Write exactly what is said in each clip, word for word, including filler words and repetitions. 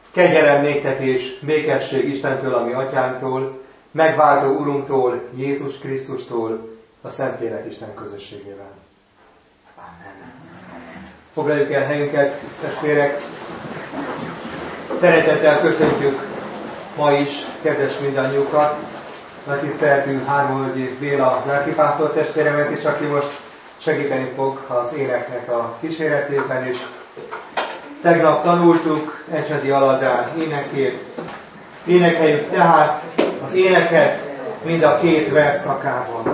Kegyelem néktek és békesség Istentől, a mi atyánktól, megváltó Urunktól, Jézus Krisztustól, a Szentlélek Isten közösségével. Amen. Foglaljuk el helyünket, testvérek! Szeretettel köszöntjük ma is kedves mindannyiukat, nagy tiszteletű Hármolgyi Béla lelkipásztor testvéremet is, aki most segíteni fog az éneknek a kíséretében is. Tegnap tanultuk Ecsedi Aladár énekét. Énekeljük tehát az éneket mind a két versszakában.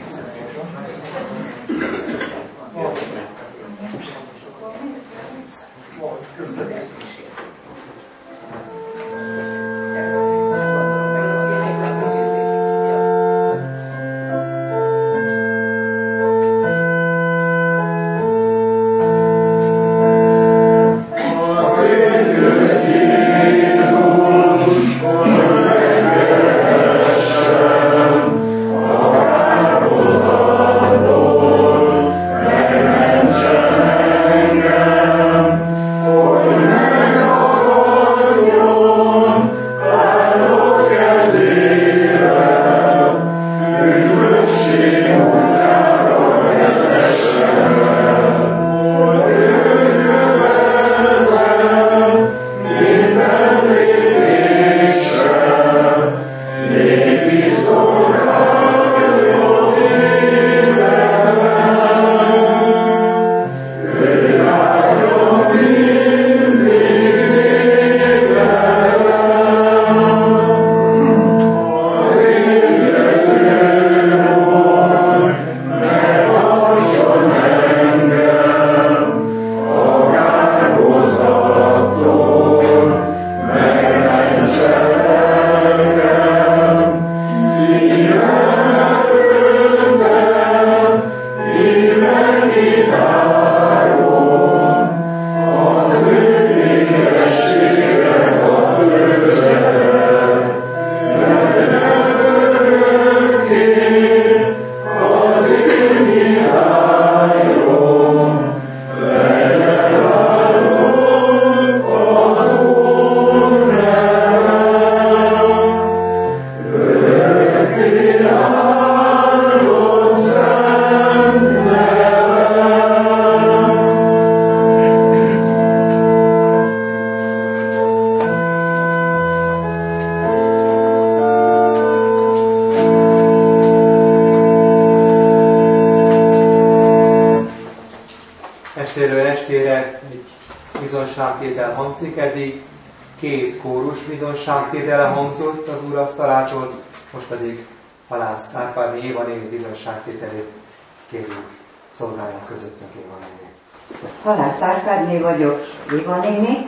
Eddig két kórus bizonságtétele hangzott az úrasztalától, most pedig Halász Árpádné Éva néni bizonságtételét kérjük, szolgáljon közöttünk Éva néni. Halász Árpádné vagyok, Éva néni.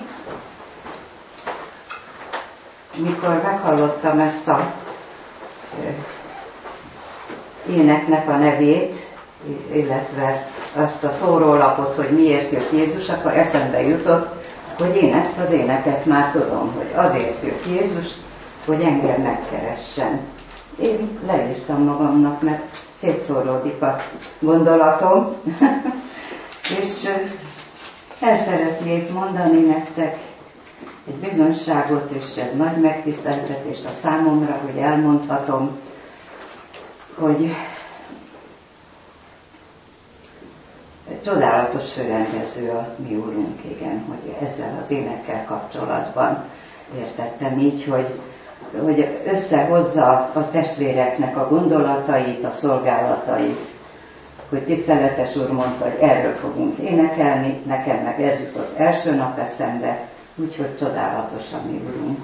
Mikor meghallottam ezt a éneknek a nevét, illetve azt a szórólapot, hogy miért jött Jézus, akkor eszembe jutott, hogy én ezt az éneket már tudom, hogy azért jött Jézus, hogy engem megkeressen. Én leírtam magamnak, mert szétszóródik a gondolatom, és el szeretnék mondani nektek egy bizonyságot, és ez nagy megtiszteltetés a számomra, hogy elmondhatom, hogy csodálatos főrendező a mi úrunk, igen, hogy ezzel az énekkel kapcsolatban értettem így, hogy, hogy összehozza a testvéreknek a gondolatait, a szolgálatait, hogy tiszteletes úr mondta, hogy erről fogunk énekelni, nekem meg ez jutott első nap eszembe, úgyhogy csodálatos a mi úrunk.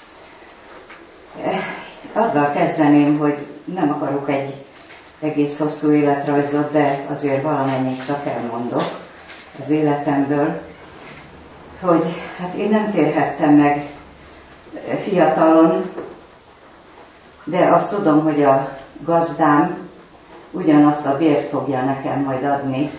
Azzal kezdeném, hogy nem akarok egy egész hosszú életrajzot, de azért valamennyit csak elmondok az életemből, hogy hát én nem térhettem meg fiatalon, de azt tudom, hogy a gazdám ugyanazt a bért fogja nekem majd adni,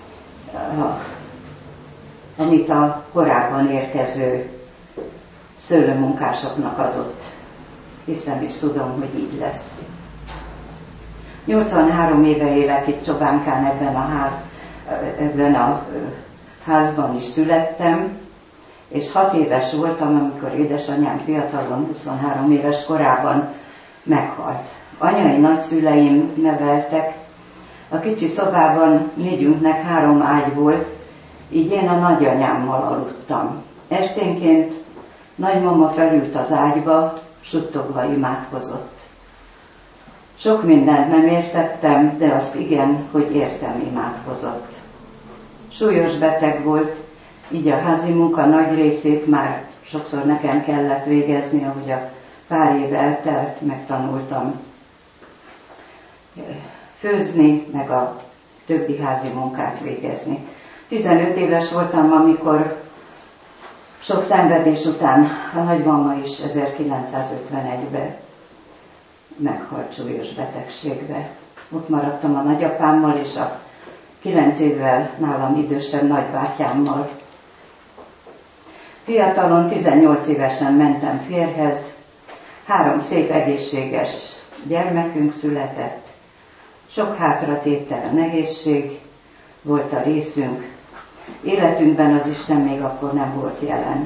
amit a korábban érkező szőlőmunkásoknak adott. Hiszem és tudom, hogy így lesz. nyolcvanhárom éve élek itt Csobánkán, ebben a, ház, ebben a házban is születtem, és hat éves voltam, amikor édesanyám fiatalon, huszonhárom éves korában meghalt. Anyai nagyszüleim neveltek, a kicsi szobában négyünknek három ágy volt, így én a nagyanyámmal aludtam. Esténként nagymama felült az ágyba, suttogva imádkozott. Sok mindent nem értettem, de azt igen, hogy értem, imádkozott. Súlyos beteg volt, így a házi munka nagy részét már sokszor nekem kellett végezni, ahogy a pár év eltelt, megtanultam főzni, meg a többi házi munkát végezni. tizenöt éves voltam, amikor sok szenvedés után a nagymama is ezerkilencszázötvenegyben meghalt súlyos betegségbe. Ott maradtam a nagyapámmal és a kilenc évvel nálam idősebb nagybátyámmal. Fiatalon, tizennyolc évesen mentem férjhez, három szép egészséges gyermekünk született, sok hátratétel, nehézség volt a részünk, életünkben az Isten még akkor nem volt jelen.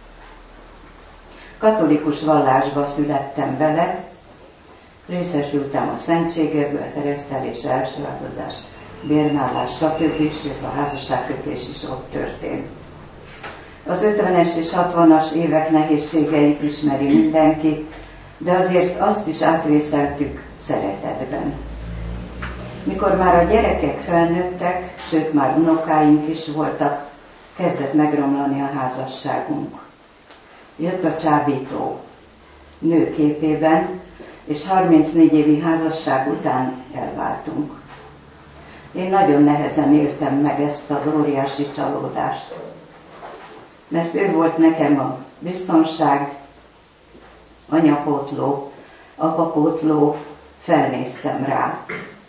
Katolikus vallásba születtem bele, részesültem a szentségekből, keresztelés, elsajáldozás, bérmálás, stb. És a házasságkötés is ott történt. Az ötvenes és hatvanas évek nehézségeit ismeri mindenki, de azért azt is átvészeltük szeretetben. Mikor már a gyerekek felnőttek, sőt már unokáink is voltak, kezdett megromlani a házasságunk. Jött a csábító nő képében, és harmincnégy évi házasság után elváltunk. Én nagyon nehezen éltem meg ezt az óriási csalódást, mert ő volt nekem a biztonság, anyapótló, apapótló, felnéztem rá.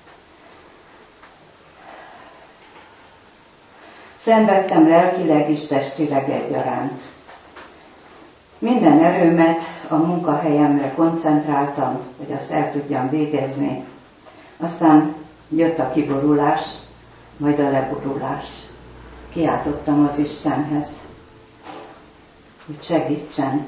Szenvedtem lelkileg is, testileg egyaránt. Minden erőmet a munkahelyemre koncentráltam, hogy azt el tudjam végezni. Aztán jött a kiborulás, majd a leborulás. Kiáltottam az Istenhez, hogy segítsen.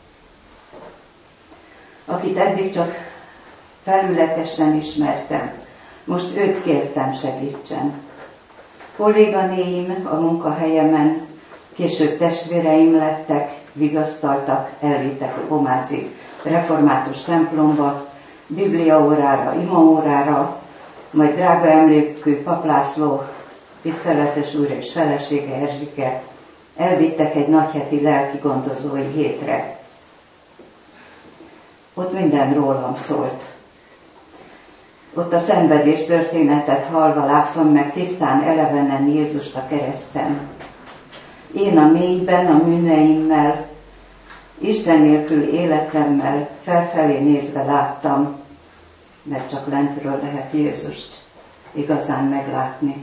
Akit eddig csak felületesen ismertem, most őt kértem, segítsen. Kolléganéim a munkahelyemen, később testvéreim lettek, vigasztaltak, elvittek a pomázi református templomba, bibliaórára, imaórára, majd drága emlékű Pap László, tiszteletes úr és felesége Erzsike elvittek egy nagyheti lelkigondozói hétre. Ott minden rólam szólt. Ott a szenvedés történetet hallva láttam meg tisztán, elevenen Jézust a kereszten. Én a mélyben, a bűneimmel, Isten nélkül életemmel felfelé nézve láttam, mert csak lentről lehet Jézust igazán meglátni.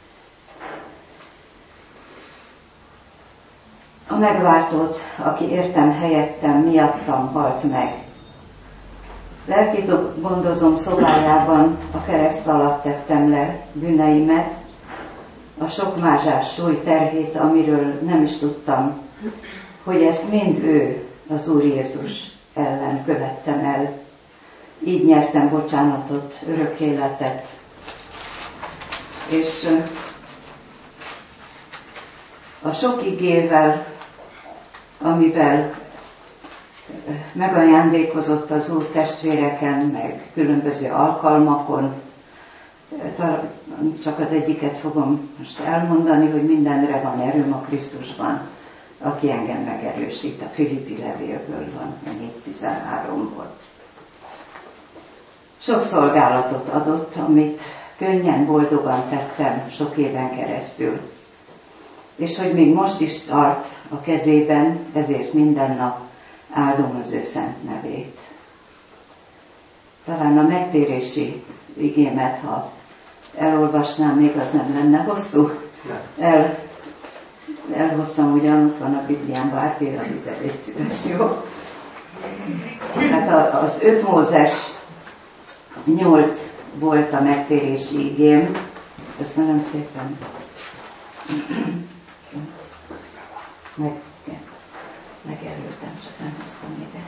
A megváltót, aki értem helyettem, miattam halt meg. Lelki gondozom szobájában a kereszt alatt tettem le bűneimet, a sok mázsás súly terhét, amiről nem is tudtam, hogy ezt mind ő, az Úr Jézus ellen követtem el. Így nyertem bocsánatot, örök életet. És a sok igével, amivel megajándékozott az Úr testvéreken, meg különböző alkalmakon, csak az egyiket fogom most elmondani, hogy mindenre van erőm a Krisztusban, aki engem megerősít. A Filippi levélből van, a négy tizenháromból. Sok szolgálatot adott, amit könnyen, boldogan tettem sok éven keresztül. És hogy még most is tart a kezében, ezért minden nap áldom az ő szent nevét. Talán a megtérési igémet, ha elolvasnám, még az nem lenne hosszú. El, elhoztam, ugyan ott van a Bibliámban, átvér a ide, légy szíves, jó? Hát az öt Mózes nyolc volt a megtérési igém. Köszönöm szépen. Meg Megerültem, csak nem hoztam ide.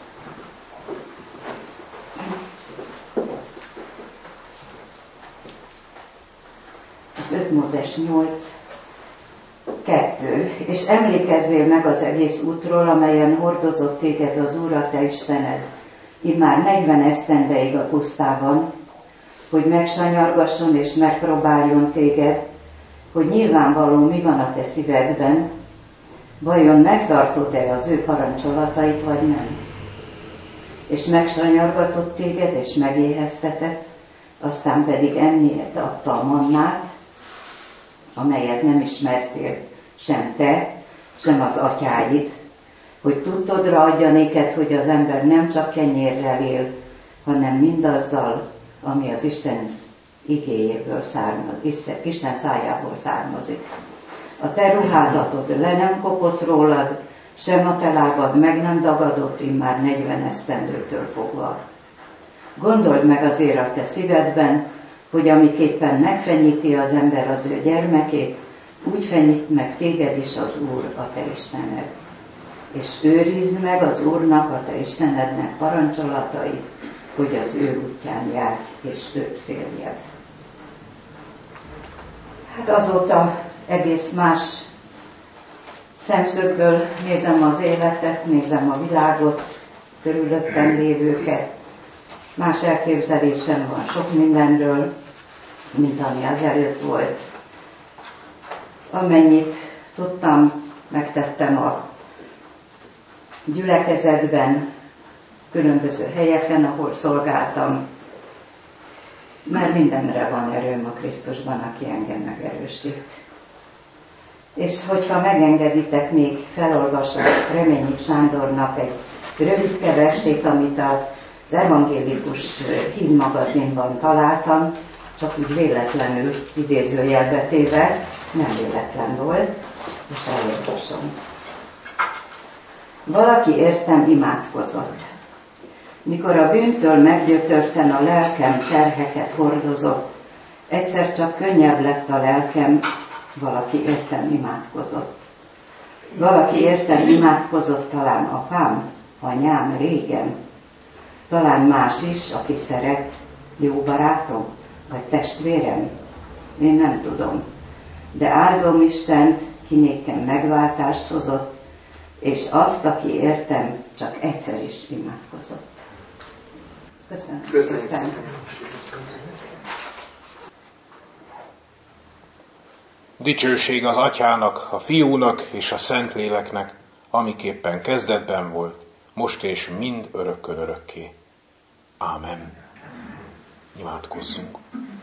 Az öt Mózes nyolc kettő. És emlékezzél meg az egész útról, amelyen hordozott téged az Úr a te Istened, immár negyven esztendeig a pusztában, hogy megsanyargasson és megpróbáljon téged, hogy nyilvánvaló mi van a te szívedben, vajon megtartod-e az ő parancsolatait, vagy nem. És megsanyargatott téged, és megéheztetett, aztán pedig ennied adta a mannát, amelyet nem ismertél sem te, sem az atyáid, hogy tudtodra adja néked, hogy az ember nem csak kenyérrel él, hanem mindazzal, ami az Isten igéjéből származik, Isten szájából származik. A te ruházatod le nem kopott rólad, sem a te lábad meg nem dagadott immár negyven esztendőtől fogva. Gondold meg azért a te szívedben, hogy amiképpen megfenyíti az ember az ő gyermekét, úgy fenyít meg téged is az Úr, a te Istened. És őrizd meg az Úrnak, a te Istenednek parancsolatait, hogy az ő útján járj, és őt féljed. Hát azóta egész más szemszögből nézem az életet, nézem a világot, körülöttem lévőket. Más elképzelésem van sok mindenről, mint ami azelőtt volt. Amennyit tudtam, megtettem a gyülekezetben, különböző helyeken, ahol szolgáltam, mert mindenre van erőm a Krisztusban, aki engem megerősít. És hogyha megengeditek, még felolvasok Reményik Sándornak egy rövidke versét, amit az Evangélikus Hídmagazinban találtam, csak úgy véletlenül idézőjelbe téve, nem véletlen volt, és elolvasom. Valaki értem imádkozott. Mikor a bűntől meggyötörten a lelkem terheket hordozott, egyszer csak könnyebb lett a lelkem, valaki értem imádkozott. Valaki értem imádkozott, talán apám, anyám régen, talán más is, aki szeret, jó barátom, vagy testvérem, én nem tudom. De áldom Istent, ki nékem megváltást hozott, és azt, aki értem, csak egyszer is imádkozott. Köszönöm. Köszönjük szépen. Dicsőség az Atyának, a Fiúnak és a Szentléleknek, amiképpen kezdetben volt, most és mind örökkön örökké. Ámen. Imádkozzunk.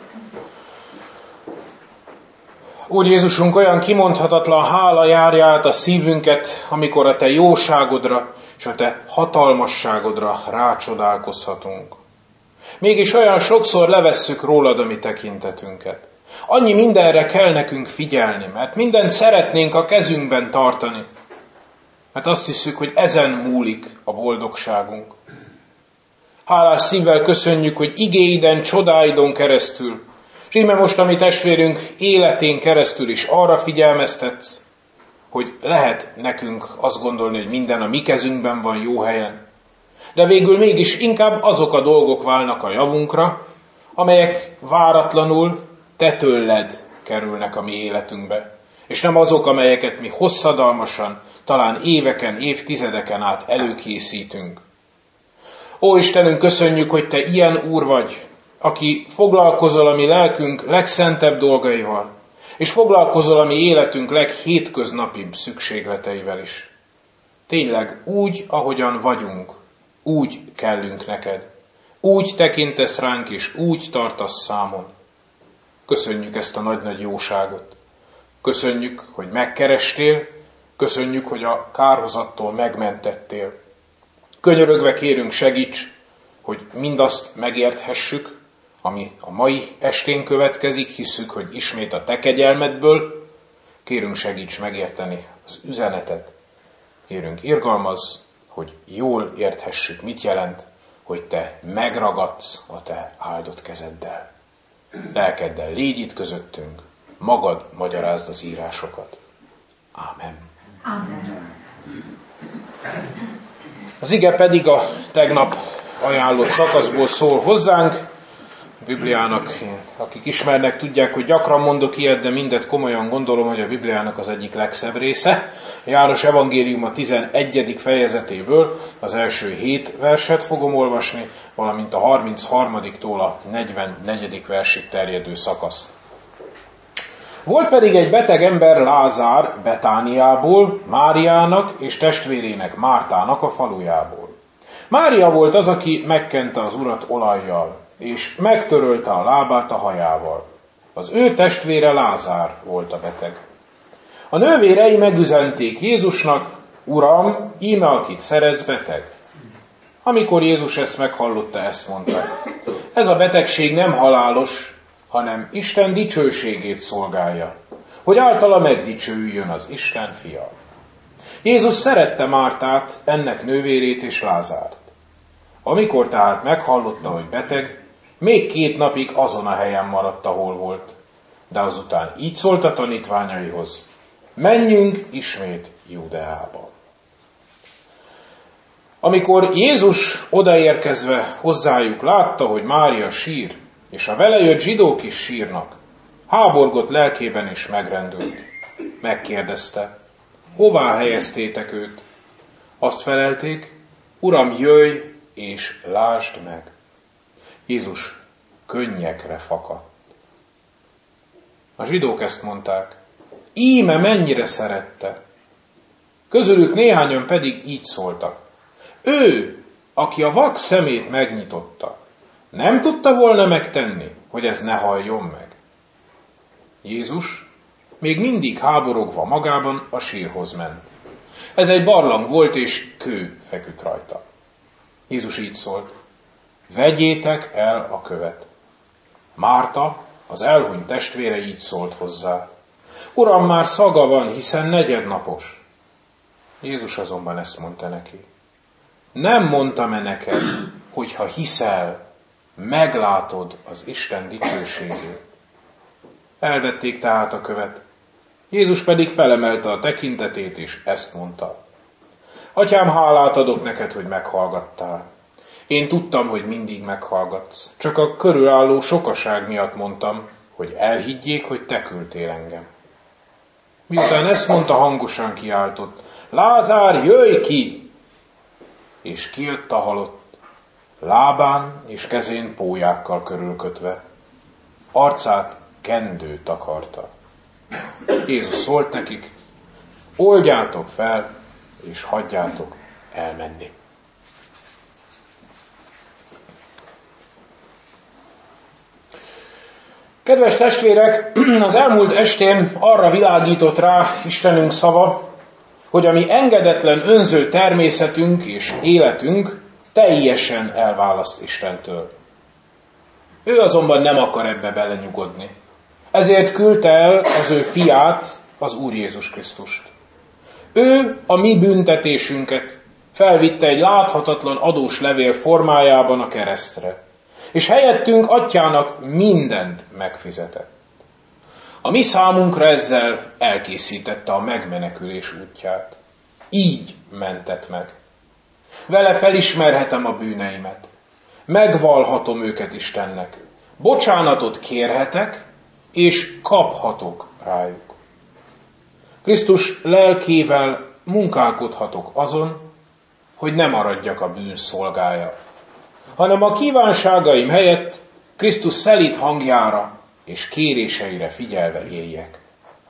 Úr Jézusunk, olyan kimondhatatlan hála járja át a szívünket, amikor a Te jóságodra és a Te hatalmasságodra rácsodálkozhatunk. Mégis olyan sokszor levesszük rólad a mi tekintetünket. Annyi mindenre kell nekünk figyelni, mert mindent szeretnénk a kezünkben tartani. Mert azt hiszük, hogy ezen múlik a boldogságunk. Hálás szívvel köszönjük, hogy igéiden, csodáidon keresztül, és íme most a mi testvérünk életén keresztül is arra figyelmeztetsz, hogy lehet nekünk azt gondolni, hogy minden a mi kezünkben van jó helyen. De végül mégis inkább azok a dolgok válnak a javunkra, amelyek váratlanul te tőled kerülnek a mi életünkbe. És nem azok, amelyeket mi hosszadalmasan, talán éveken, évtizedeken át előkészítünk. Ó Istenünk, köszönjük, hogy Te ilyen Úr vagy, aki foglalkozol a mi lelkünk legszentebb dolgaival, és foglalkozol a mi életünk leghétköznapibb szükségleteivel is. Tényleg úgy, ahogyan vagyunk, úgy kellünk neked. Úgy tekintesz ránk, és úgy tartasz számon. Köszönjük ezt a nagy-nagy jóságot. Köszönjük, hogy megkerestél, köszönjük, hogy a kárhozattól megmentettél. Könyörögve kérünk, segíts, hogy mindazt megérthessük, ami a mai estén következik, hisszük, hogy ismét a te kegyelmedből. Kérünk, segíts megérteni az üzenetet. Kérünk, irgalmazz, hogy jól érthessük, mit jelent, hogy te megragadsz a te áldott kezeddel. Lelkeddel légy itt közöttünk, magad magyarázd az írásokat. Ámen. Amen. Az ige pedig a tegnap ajánlott szakaszból szól hozzánk. A Bibliának, akik ismernek, tudják, hogy gyakran mondok ilyet, de mindet komolyan gondolom, hogy a Bibliának az egyik legszebb része. A János evangélium a tizenegyedik fejezetéből az első hét verset fogom olvasni, valamint a harmincharmadiktól a negyvennegyedik versig terjedő szakasz. Volt pedig egy beteg ember, Lázár, Betániából, Máriának és testvérének, Mártának a falujából. Mária volt az, aki megkente az Urat olajjal, és megtörölte a lábát a hajával. Az ő testvére Lázár volt a beteg. A nővérei megüzenték Jézusnak: Uram, íme akit szeretsz, beteg. Amikor Jézus ezt meghallotta, ezt mondta: ez a betegség nem halálos, hanem Isten dicsőségét szolgálja, hogy általa megdicsőüljön az Isten fia. Jézus szerette Mártát, ennek nővérét és Lázárt. Amikor tehát meghallotta, hogy beteg, még két napig azon a helyen maradt, ahol volt. De azután így szólt a tanítványaihoz: menjünk ismét Judeába. Amikor Jézus odaérkezve hozzájuk látta, hogy Mária sír, és a vele jött zsidók is sírnak, háborgott lelkében és megrendült. Megkérdezte: hová helyeztétek őt? Azt felelték: Uram, jöjj és lásd meg. Jézus könnyekre fakadt. A zsidók ezt mondták: íme mennyire szerette. Közülük néhányan pedig így szóltak: ő, aki a vak szemét megnyitotta, nem tudta volna megtenni, hogy ez ne halljon meg. Jézus még mindig háborogva magában a sírhoz ment. Ez egy barlang volt, és kő feküdt rajta. Jézus így szólt: vegyétek el a követ. Márta, az elhunyt testvére így szólt hozzá: Uram, már szaga van, hiszen negyednapos. Jézus azonban ezt mondta neki: nem mondtam-e neked, hogy ha hiszel, meglátod az Isten dicsőségét? Elvették tehát a követ. Jézus pedig felemelte a tekintetét, és ezt mondta: Atyám, hálát adok neked, hogy meghallgattál. Én tudtam, hogy mindig meghallgatsz. Csak a körülálló sokaság miatt mondtam, hogy elhiggyék, hogy te küldtél engem. Miután ezt mondta, hangosan kiáltott: Lázár, jöjj ki! És kijött a halott, lábán és kezén pólyákkal körülkötve. Arcát kendő takarta. Jézus szólt nekik: oldjátok fel, és hagyjátok elmenni. Kedves testvérek, az elmúlt estén arra világított rá Istenünk szava, hogy a mi engedetlen, önző természetünk és életünk teljesen elválaszt Istentől. Ő azonban nem akar ebbe belenyugodni. Ezért küldte el az ő fiát, az Úr Jézus Krisztust. Ő a mi büntetésünket felvitte egy láthatatlan adós levél formájában a keresztre, és helyettünk atyának mindent megfizetett. A mi számunkra ezzel elkészítette a megmenekülés útját. Így mentett meg. Vele felismerhetem a bűneimet. Megvallhatom őket Istennek. Bocsánatot kérhetek, és kaphatok rájuk. Krisztus lelkével munkálkodhatok azon, hogy ne maradjak a bűn szolgája, hanem a kívánságaim helyett Krisztus szelíd hangjára és kéréseire figyelve éljek.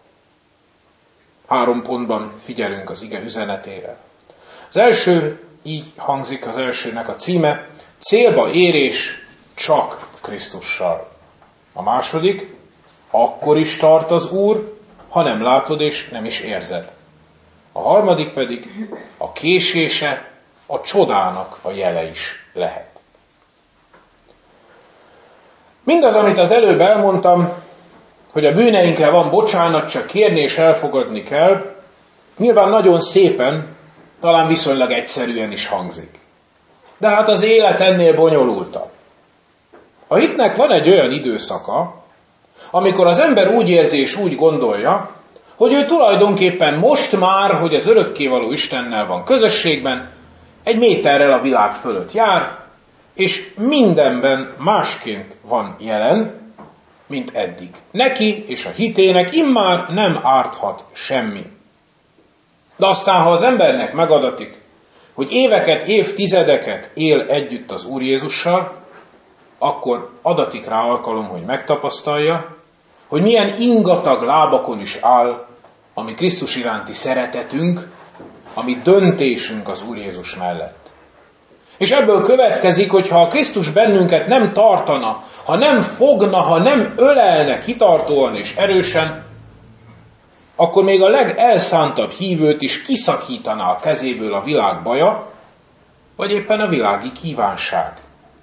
Három pontban figyelünk az ige üzenetére. Az első, így hangzik az elsőnek a címe: célba érés csak Krisztussal. A második: akkor is tart az Úr, ha nem látod és nem is érzed. A harmadik pedig: a késése a csodának a jele is lehet. Mindaz, amit az előbb elmondtam, hogy a bűneinkre van bocsánat, csak kérni és elfogadni kell, nyilván nagyon szépen, talán viszonylag egyszerűen is hangzik. De hát az élet ennél bonyolultabb. A hitnek van egy olyan időszaka, amikor az ember úgy érzi és úgy gondolja, hogy ő tulajdonképpen most már, hogy az örökkévaló Istennel van közösségben, egy méterrel a világ fölött jár, és mindenben másként van jelen, mint eddig. Neki és a hitének immár nem árthat semmi. De aztán, ha az embernek megadatik, hogy éveket, évtizedeket él együtt az Úr Jézussal, akkor adatik rá alkalom, hogy megtapasztalja, hogy milyen ingatag lábakon is áll a mi Krisztus iránti szeretetünk, a mi döntésünk az Úr Jézus mellett. És ebből következik, hogy ha a Krisztus bennünket nem tartana, ha nem fogna, ha nem ölelne kitartóan és erősen, akkor még a legelszántabb hívőt is kiszakítaná a kezéből a világ baja, vagy éppen a világi kívánság.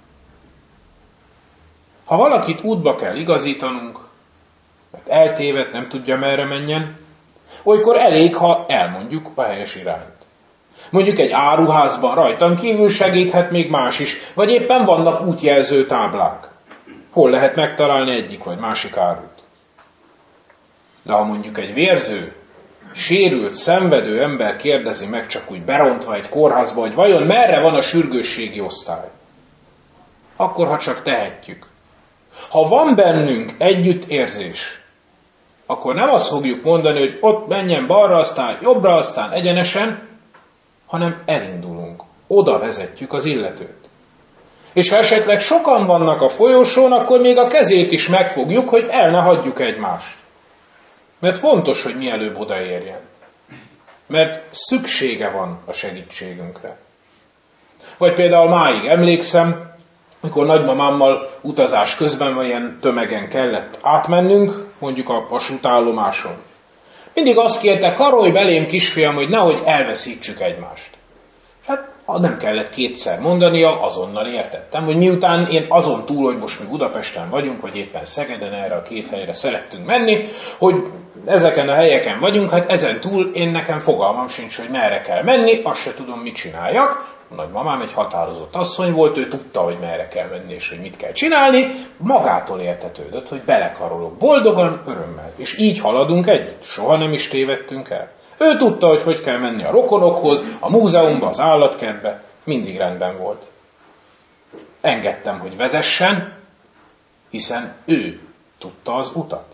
Ha valakit útba kell igazítanunk, mert eltévedt, nem tudja merre menjen, olykor elég, ha elmondjuk a helyes irányt. Mondjuk egy áruházban rajtam kívül segíthet még más is, vagy éppen vannak útjelző táblák. Hol lehet megtalálni egyik vagy másik árut? De ha mondjuk egy vérző, sérült, szenvedő ember kérdezi meg csak úgy berontva egy kórházba, hogy vajon merre van a sürgősségi osztály, akkor ha csak tehetjük. Ha van bennünk együttérzés, akkor nem azt fogjuk mondani, hogy ott menjen balra, aztán jobbra, aztán egyenesen, hanem elindulunk, oda vezetjük az illetőt. És ha esetleg sokan vannak a folyosón, akkor még a kezét is megfogjuk, hogy el ne hagyjuk egymást. Mert fontos, hogy mielőbb odaérjen. Mert szüksége van a segítségünkre. Vagy például máig emlékszem, mikor nagymamámmal utazás közben ilyen tömegen kellett átmennünk, mondjuk a vasútállomáson. Mindig azt kérte, karolj belém kisfiam, hogy nehogy elveszítsük egymást. Hát nem kellett kétszer mondania, azonnal értettem, hogy miután én azon túl, hogy most mi Budapesten vagyunk, vagy éppen Szegeden erre a két helyre szerettünk menni, hogy ezeken a helyeken vagyunk, hát ezen túl én nekem fogalmam sincs, hogy merre kell menni, azt se tudom, mit csináljak. A nagymamám egy határozott asszony volt, ő tudta, hogy merre kell menni, és hogy mit kell csinálni, magától értetődött, hogy belekarolok boldogan, örömmel. És így haladunk együtt, soha nem is tévedtünk el. Ő tudta, hogy hogy kell menni a rokonokhoz, a múzeumba, az állatkertbe, mindig rendben volt. Engedtem, hogy vezessen, hiszen ő tudta az utat.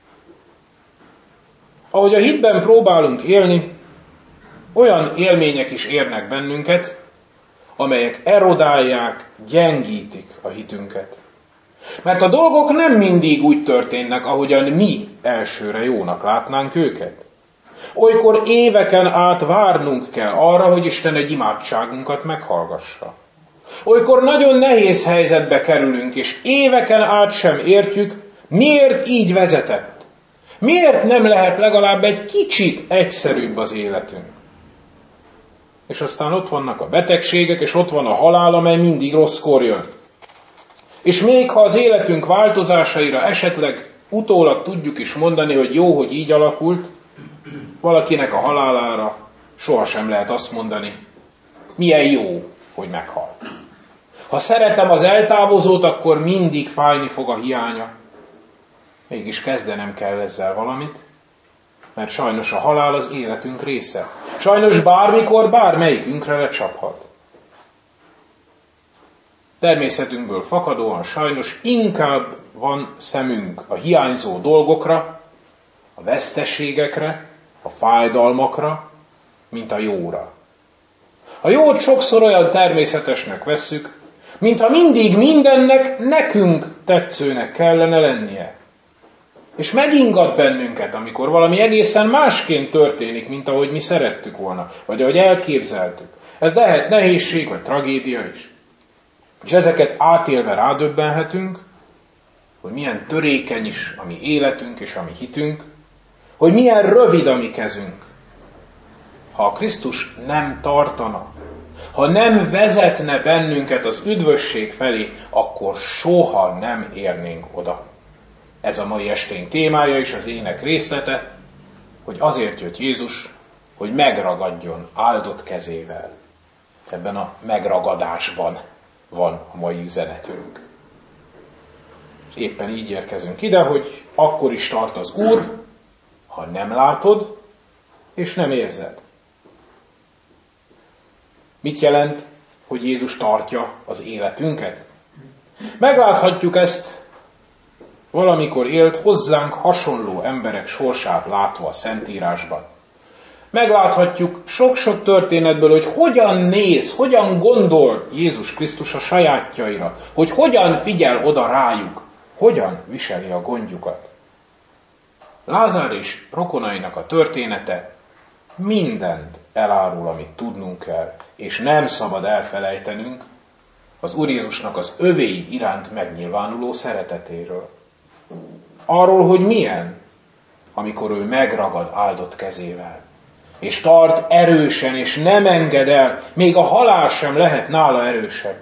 Ahogy a hitben próbálunk élni, olyan élmények is érnek bennünket, amelyek erodálják, gyengítik a hitünket. Mert a dolgok nem mindig úgy történnek, ahogyan mi elsőre jónak látnánk őket. Olykor éveken át várnunk kell arra, hogy Isten egy imádságunkat meghallgassa. Olykor nagyon nehéz helyzetbe kerülünk, és éveken át sem értjük, miért így vezetett. Miért nem lehet legalább egy kicsit egyszerűbb az életünk. És aztán ott vannak a betegségek, és ott van a halál, amely mindig rosszkor jön. És még ha az életünk változásaira esetleg utólag tudjuk is mondani, hogy jó, hogy így alakult, valakinek a halálára sohasem lehet azt mondani, milyen jó, hogy meghalt. Ha szeretem az eltávozót, akkor mindig fájni fog a hiánya. Mégis kezdenem kell ezzel valamit, mert sajnos a halál az életünk része. Sajnos bármikor bármelyikünkre lecsaphat. Természetünkből fakadóan sajnos inkább van szemünk a hiányzó dolgokra, a veszteségekre, a fájdalmakra, mint a jóra. A jót sokszor olyan természetesnek vesszük, mintha mindig mindennek nekünk tetszőnek kellene lennie. És megingat bennünket, amikor valami egészen másként történik, mint ahogy mi szerettük volna, vagy ahogy elképzeltük. Ez lehet nehézség, vagy tragédia is. És ezeket átélve rádöbbenhetünk, hogy milyen törékeny is a mi életünk és a mi hitünk, hogy milyen rövid a mi kezünk. Ha a Krisztus nem tartana, ha nem vezetne bennünket az üdvösség felé, akkor soha nem érnénk oda. Ez a mai esténk témája és az ének részlete, hogy azért jött Jézus, hogy megragadjon áldott kezével. Ebben a megragadásban van a mai üzenetünk. És éppen így érkezünk ide, hogy akkor is tart az Úr, ha nem látod, és nem érzed. Mit jelent, hogy Jézus tartja az életünket? Megláthatjuk ezt valamikor élt hozzánk hasonló emberek sorsát látva a Szentírásban. Megláthatjuk sok-sok történetből, hogy hogyan néz, hogyan gondol Jézus Krisztus a sajátjaira, hogy hogyan figyel oda rájuk, hogyan viseli a gondjukat. Lázár és rokonainak a története mindent elárul, amit tudnunk kell, és nem szabad elfelejtenünk az Úr Jézusnak az övéi iránt megnyilvánuló szeretetéről. Arról, hogy milyen, amikor ő megragad áldott kezével, és tart erősen, és nem enged el, még a halál sem lehet nála erősebb.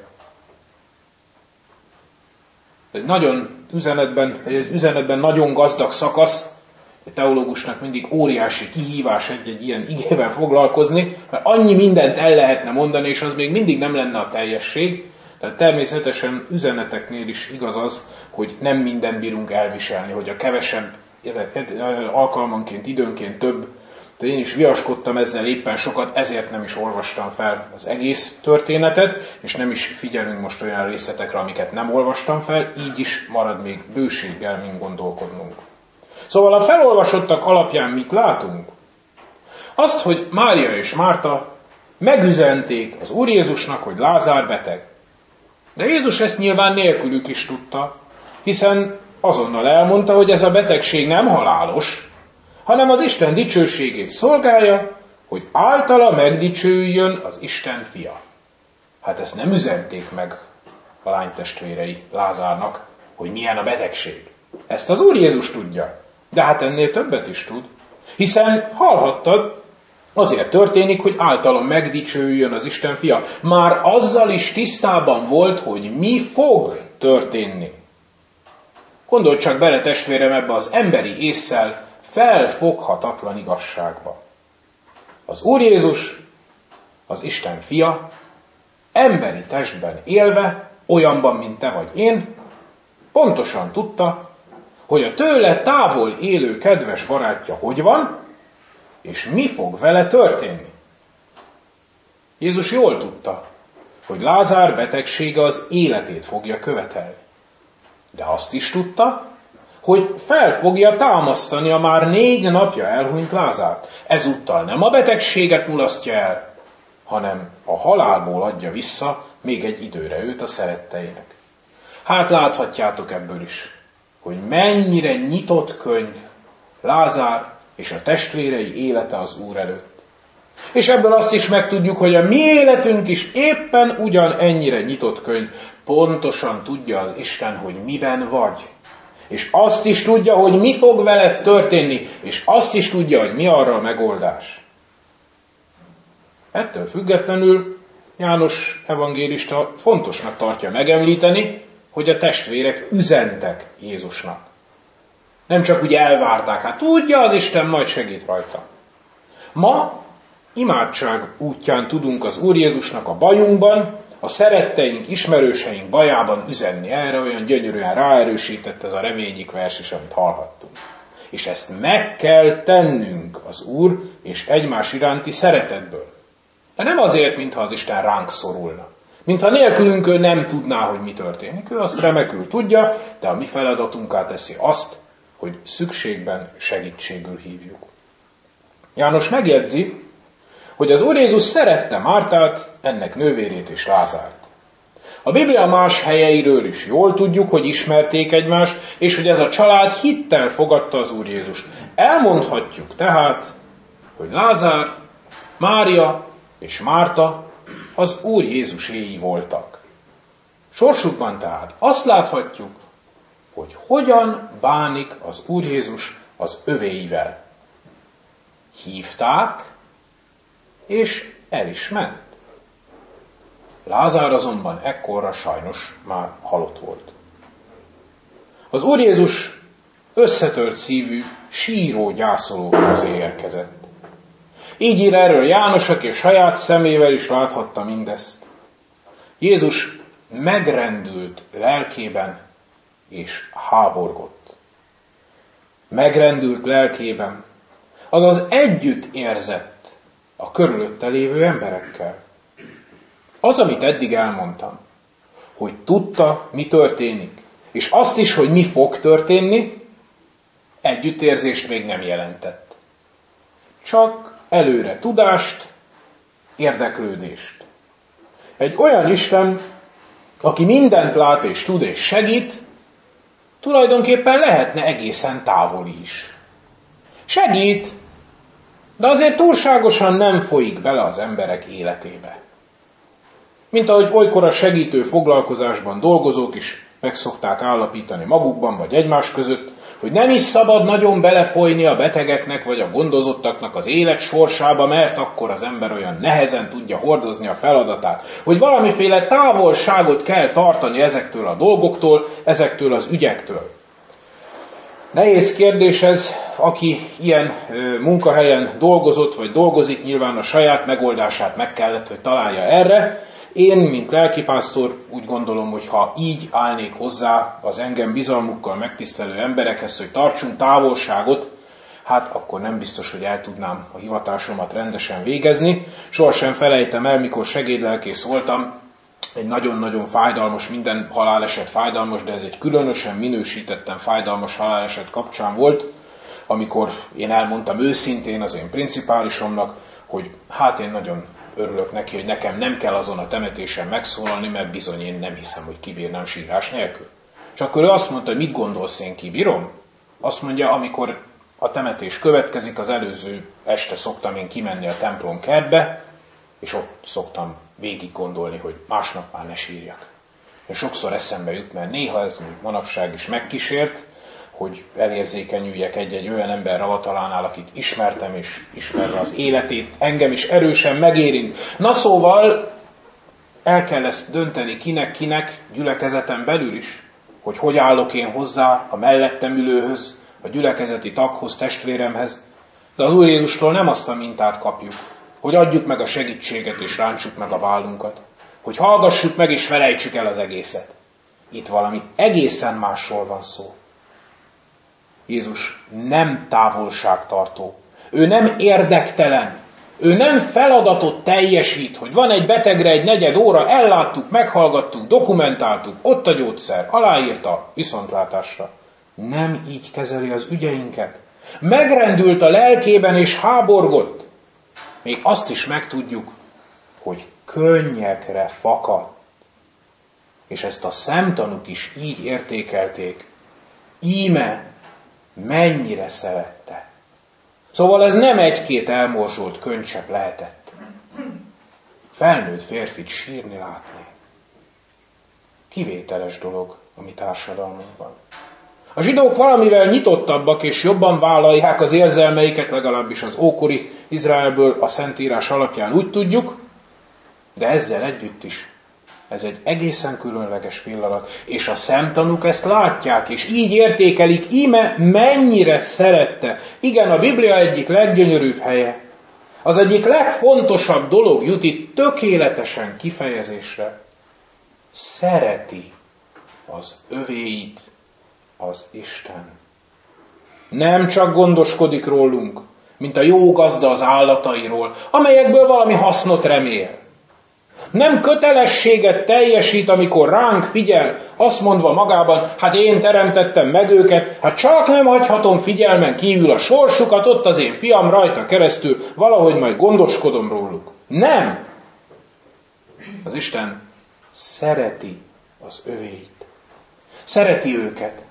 Egy nagyon üzenetben, egy üzenetben nagyon gazdag szakasz, egy teológusnak mindig óriási kihívás egy-egy ilyen igével foglalkozni, mert annyi mindent el lehetne mondani, és az még mindig nem lenne a teljesség. Tehát természetesen üzeneteknél is igaz az, hogy nem mindent bírunk elviselni, hogy a kevesebb alkalmanként, időnként több. De én is viaskodtam ezzel éppen sokat, ezért nem is olvastam fel az egész történetet, és nem is figyelünk most olyan részletekre, amiket nem olvastam fel, így is marad még bőséggel mind gondolkodnunk. Szóval a felolvasottak alapján mit látunk? Azt, hogy Mária és Márta megüzenték az Úr Jézusnak, hogy Lázár beteg. De Jézus ezt nyilván nélkülük is tudta, hiszen azonnal elmondta, hogy ez a betegség nem halálos, hanem az Isten dicsőségét szolgálja, hogy általa megdicsőjön az Isten fia. Hát ezt nem üzenték meg a lánytestvérei Lázárnak, hogy milyen a betegség. Ezt az Úr Jézus tudja, de hát ennél többet is tud, hiszen hallhattad, azért történik, hogy általán megdicsőjön az Isten fia. Már azzal is tisztában volt, hogy mi fog történni. Gondolj csak bele, testvérem, ebbe az emberi ésszel felfoghatatlan igazságba. Az Úr Jézus, az Isten fia, emberi testben élve, olyanban, mint te vagy én, pontosan tudta, hogy a tőle távol élő kedves barátja hogy van, és mi fog vele történni. Jézus jól tudta, hogy Lázár betegsége az életét fogja követelni. De azt is tudta, hogy fel fogja támasztani a már négy napja elhunyt Lázárt. Ezúttal nem a betegséget mulasztja el, hanem a halálból adja vissza még egy időre őt a szeretteinek. Hát láthatjátok ebből is, hogy mennyire nyitott könyv Lázár és a testvérei élete az Úr előtt. És ebből azt is megtudjuk, hogy a mi életünk is éppen ugyan ennyire nyitott könyv. Pontosan tudja az Isten, hogy miben vagy. És azt is tudja, hogy mi fog veled történni, és azt is tudja, hogy mi arra a megoldás. Ettől függetlenül János evangélista fontosnak tartja megemlíteni, hogy a testvérek üzentek Jézusnak. Nem csak úgy elvárták, hát tudja az Isten, majd segít rajta. Ma imádság útján tudunk az Úr Jézusnak a bajunkban, a szeretteink, ismerőseink bajában üzenni. Erre olyan gyönyörűen ráerősített ez a reményik vers is, amit hallhattunk. És ezt meg kell tennünk az Úr és egymás iránti szeretetből. De nem azért, mintha az Isten ránk szorulna. Mintha nélkülünk ő nem tudná, hogy mi történik. Ő azt remekül tudja, de a mi feladatunká teszi azt, hogy szükségben segítségül hívjuk. János megjegyzi, hogy az Úr Jézus szerette Mártát, ennek nővérét és Lázárt. A Biblia más helyeiről is jól tudjuk, hogy ismerték egymást, és hogy ez a család hittel fogadta az Úr Jézust. Elmondhatjuk tehát, hogy Lázár, Mária és Márta az Úr Jézuséi voltak. Sorsukban tehát azt láthatjuk, hogy hogyan bánik az Úr Jézus az övéivel. Hívták, és el is ment. Lázár azonban ekkorra sajnos már halott volt. Az Úr Jézus összetört szívű, síró gyászoló közé érkezett. Így ír erről János, aki saját szemével is láthatta mindezt. Jézus megrendült lelkében és háborgott. Megrendült lelkében, azaz együtt érzett a körülötte lévő emberekkel. Az, amit eddig elmondtam, hogy tudta, mi történik, és azt is, hogy mi fog történni, együttérzést még nem jelentett. Csak előre tudást, érdeklődést. Egy olyan Isten, aki mindent lát és tud és segít, tulajdonképpen lehetne egészen távoli is. Segít, de azért túlságosan nem folyik bele az emberek életébe. Mint ahogy olykor a segítő foglalkozásban dolgozók is meg szokták állapítani magukban vagy egymás között, hogy nem is szabad nagyon belefolyni a betegeknek vagy a gondozottaknak az élet sorsába, mert akkor az ember olyan nehezen tudja hordozni a feladatát, hogy valamiféle távolságot kell tartani ezektől a dolgoktól, ezektől az ügyektől. Nehéz kérdés ez, aki ilyen ö, munkahelyen dolgozott vagy dolgozik, nyilván a saját megoldását meg kellett, hogy találja erre. Én, mint lelkipásztor úgy gondolom, hogy ha így állnék hozzá az engem bizalmukkal megtisztelő emberekhez, hogy tartsunk távolságot, hát akkor nem biztos, hogy el tudnám a hivatásomat rendesen végezni. Sohasem felejtem el, mikor segédlelkész voltam, egy nagyon-nagyon fájdalmas, minden haláleset fájdalmas, de ez egy különösen minősítettem fájdalmas haláleset kapcsán volt, amikor én elmondtam őszintén az én principálisomnak, hogy hát én nagyon örülök neki, hogy nekem nem kell azon a temetésen megszólalni, mert bizony én nem hiszem, hogy kibírnám sírás nélkül. És akkor ő azt mondta, hogy mit gondolsz, én kibírom? Azt mondja, amikor a temetés következik, az előző este szoktam én kimenni a templom kertbe, és ott szoktam végig gondolni, hogy másnap már ne sírjak. És sokszor eszembe jut, mert néha ez még manapság is megkísért, hogy elérzékenyüljek egy-egy olyan ember ravatalánál, akit ismertem, és ismerve az életét, engem is erősen megérint. Na szóval el kell ezt dönteni kinek-kinek, gyülekezeten belül is, hogy hogy állok én hozzá a mellettem ülőhöz, a gyülekezeti taghoz, testvéremhez. De az Úr Jézustól nem azt a mintát kapjuk, hogy adjuk meg a segítséget és rántsuk meg a vállunkat, hogy hallgassuk meg és felejtsük el az egészet. Itt valami egészen másról van szó. Jézus nem távolságtartó. Ő nem érdektelen. Ő nem feladatot teljesít, hogy van egy betegre egy negyed óra, elláttuk, meghallgattuk, dokumentáltuk, ott a gyógyszer, aláírta, viszontlátásra. Nem így kezeli az ügyeinket. Megrendült a lelkében és háborgott. Még azt is megtudjuk, hogy könnyekre fakadt. És ezt a szemtanúk is így értékelték. Íme mennyire szerette. Szóval ez nem egy-két elmorzsolt könycsepp lehetett. Felnőtt férfit sírni látni. Kivételes dolog a mi társadalmunkban. A zsidók valamivel nyitottabbak és jobban vállalják az érzelmeiket, legalábbis az ókori Izraelből a Szentírás alapján úgy tudjuk, de ezzel együtt is ez egy egészen különleges pillanat, és a szemtanúk ezt látják, és így értékelik, íme mennyire szerette. Igen, a Biblia egyik leggyönyörűbb helye. Az egyik legfontosabb dolog jut itt tökéletesen kifejezésre. Szereti az övéit az Isten. Nem csak gondoskodik rólunk, mint a jó gazda az állatairól, amelyekből valami hasznot remél. Nem kötelességet teljesít, amikor ránk figyel, azt mondva magában, hát én teremtettem meg őket, hát csak nem hagyhatom figyelmen kívül a sorsukat, ott az én fiam rajta keresztül, valahogy majd gondoskodom róluk. Nem! Az Isten szereti az övéit. Szereti őket.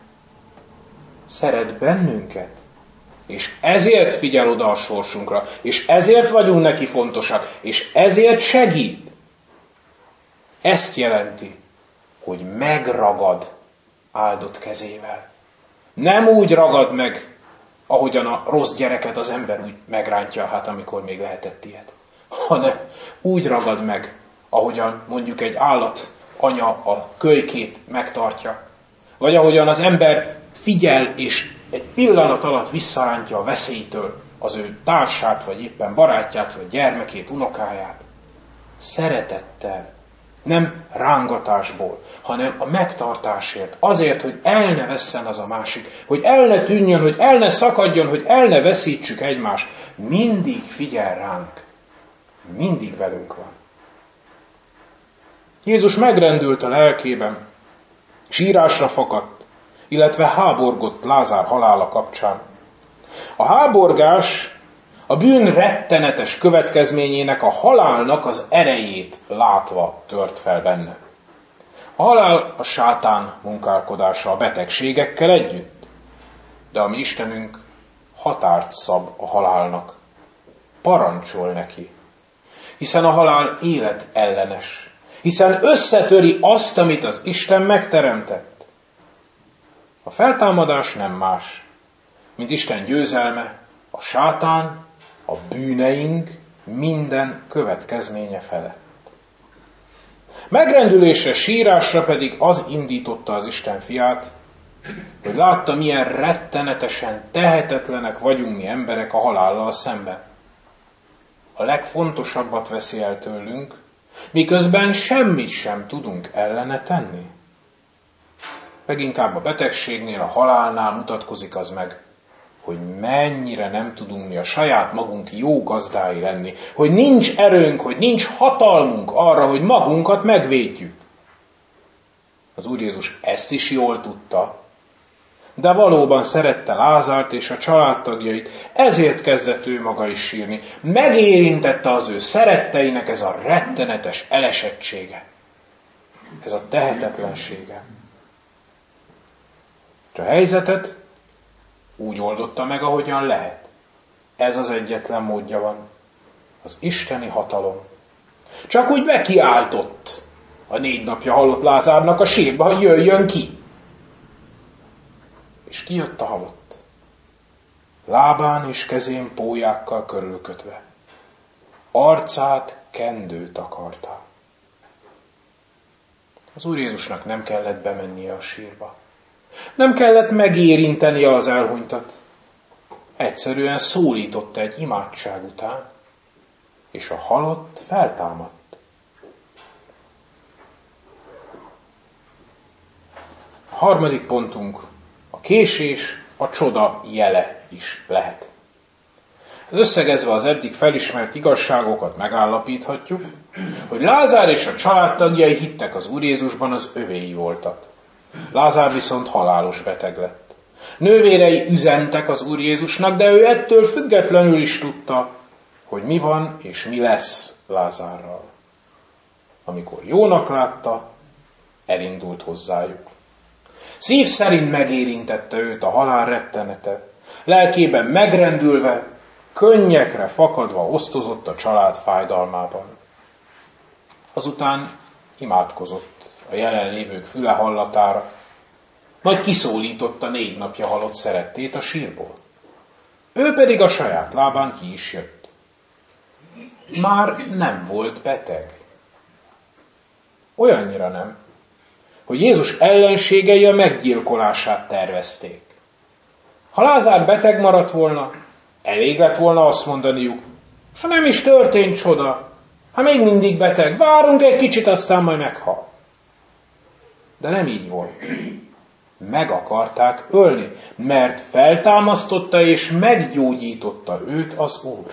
Szeret bennünket. És ezért figyel oda a sorsunkra, és ezért vagyunk neki fontosak, és ezért segít. Ezt jelenti, hogy megragad áldott kezével. Nem úgy ragad meg, ahogyan a rossz gyereket az ember úgy megrántja, hát amikor még lehetett ilyet. Hanem úgy ragad meg, ahogyan mondjuk egy állat anya a kölykét megtartja. Vagy ahogyan az ember figyel és egy pillanat alatt visszarántja a veszélytől az ő társát, vagy éppen barátját, vagy gyermekét, unokáját. Szeretettel. Nem rángatásból, hanem a megtartásért. Azért, hogy el ne vesszen az a másik, hogy el ne tűnjön, hogy el ne szakadjon, hogy el ne veszítsük egymást. Mindig figyel ránk. Mindig velünk van. Jézus megrendült a lelkében, sírásra fakadt, illetve háborgott Lázár halála kapcsán. A háborgás a bűn rettenetes következményének, a halálnak az erejét látva tört fel benne. A halál a sátán munkálkodása a betegségekkel együtt, de a mi Istenünk határt szab a halálnak, parancsol neki, hiszen a halál élet ellenes, hiszen összetöri azt, amit az Isten megteremtett. A feltámadás nem más, mint Isten győzelme a sátán, a bűneink minden következménye felett. Megrendülésre, sírásra pedig az indította az Isten fiát, hogy látta, milyen rettenetesen tehetetlenek vagyunk mi emberek a halállal szemben. A legfontosabbat veszi el tőlünk, miközben semmit sem tudunk ellene tenni. Leginkább a betegségnél, a halálnál mutatkozik az meg, hogy mennyire nem tudunk mi a saját magunk jó gazdái lenni, hogy nincs erőnk, hogy nincs hatalmunk arra, hogy magunkat megvédjük. Az Úr Jézus ezt is jól tudta, de valóban szerette Lázárt és a családtagjait, ezért kezdett ő maga is sírni. Megérintette az ő szeretteinek ez a rettenetes elesettsége, ez a tehetetlensége. A helyzetet úgy oldotta meg, ahogyan lehet. Ez az egyetlen módja van. Az isteni hatalom. Csak úgy bekiáltott a négy napja halott Lázárnak a sírba, hogy jöjjön ki. És kijött a halott. Lábán és kezén pólyákkal körülkötve. Arcát kendő takarta. Az Úr Jézusnak nem kellett bemennie a sírba. Nem kellett megérintenie az elhunytat. Egyszerűen szólította egy imádság után, és a halott feltámadt. A harmadik pontunk, a késés a csoda jele is lehet. Összegezve az eddig felismert igazságokat megállapíthatjuk, hogy Lázár és a családtagjai hittek az Úr Jézusban, az övéi voltak. Lázár viszont halálos beteg lett. Nővérei üzentek az Úr Jézusnak, de ő ettől függetlenül is tudta, hogy mi van és mi lesz Lázárral. Amikor jónak látta, elindult hozzájuk. Szív szerint megérintette őt a halál rettenete. Lelkében megrendülve, könnyekre fakadva osztozott a család fájdalmában. Azután imádkozott a jelenlévők füle hallatára, majd kiszólította négy napja halott szerettét a sírból. Ő pedig a saját lábán ki is jött. Már nem volt beteg. Olyannyira nem, hogy Jézus ellenségei a meggyilkolását tervezték. Ha Lázár beteg maradt volna, elég lett volna azt mondaniuk, ha nem is történt csoda, ha még mindig beteg, várunk egy kicsit, aztán majd meghal. De nem így volt. Meg akarták ölni, mert feltámasztotta és meggyógyította őt az Úr.